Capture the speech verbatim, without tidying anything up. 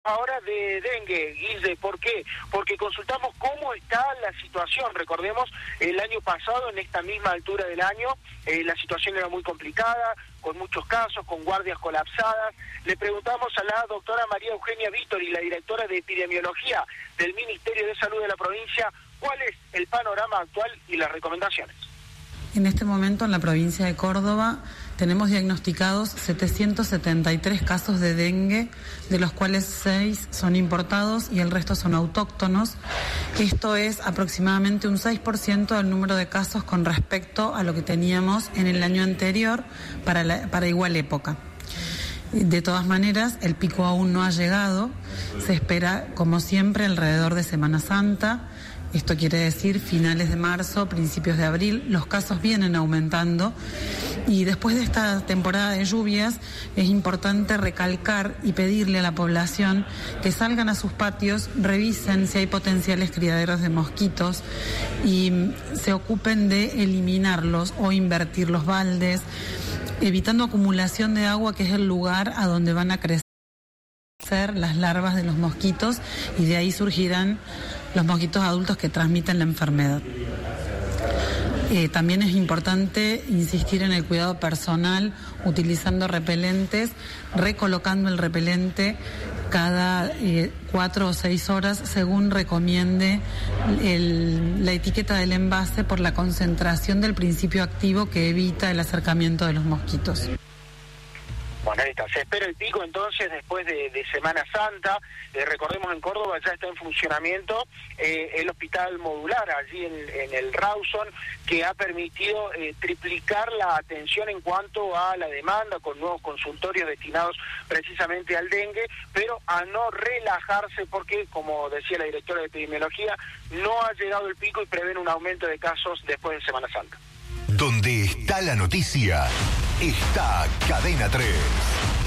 ahora de dengue, Guille. ¿Por qué? Porque consultamos cómo está la situación. Recordemos, el año pasado, en esta misma altura del año, eh, la situación era muy complicada, con muchos casos, con guardias colapsadas. Le preguntamos a la doctora María Eugenia Vítori, la directora de epidemiología del Ministerio de Salud de la provincia, cuál es el panorama actual y las recomendaciones. En este momento en la provincia de Córdoba tenemos diagnosticados setecientos setenta y tres casos de dengue, de los cuales seis son importados y el resto son autóctonos. Esto es aproximadamente un seis por ciento del número de casos con respecto a lo que teníamos en el año anterior para, la, para igual época. De todas maneras, el pico aún no ha llegado. Se espera, como siempre, alrededor de Semana Santa. Esto quiere decir finales de marzo, principios de abril. Los casos vienen aumentando y después de esta temporada de lluvias es importante recalcar y pedirle a la población que salgan a sus patios, revisen si hay potenciales criaderos de mosquitos y se ocupen de eliminarlos o invertir los baldes, evitando acumulación de agua, que es el lugar a donde van a crecer las larvas de los mosquitos y de ahí surgirán los mosquitos adultos que transmiten la enfermedad. Eh, también es importante insistir en el cuidado personal, utilizando repelentes, recolocando el repelente cada eh, cuatro o seis horas, según recomiende el, la etiqueta del envase, por la concentración del principio activo que evita el acercamiento de los mosquitos. Bueno, ahí está. Se espera el pico entonces después de, de Semana Santa. Eh, recordemos, en Córdoba ya está en funcionamiento eh, el hospital modular allí en, en el Rawson, que ha permitido eh, triplicar la atención en cuanto a la demanda, con nuevos consultorios destinados precisamente al dengue, pero a no relajarse porque, como decía la directora de epidemiología, no ha llegado el pico y prevén un aumento de casos después de Semana Santa. Donde está la noticia, está Cadena tres.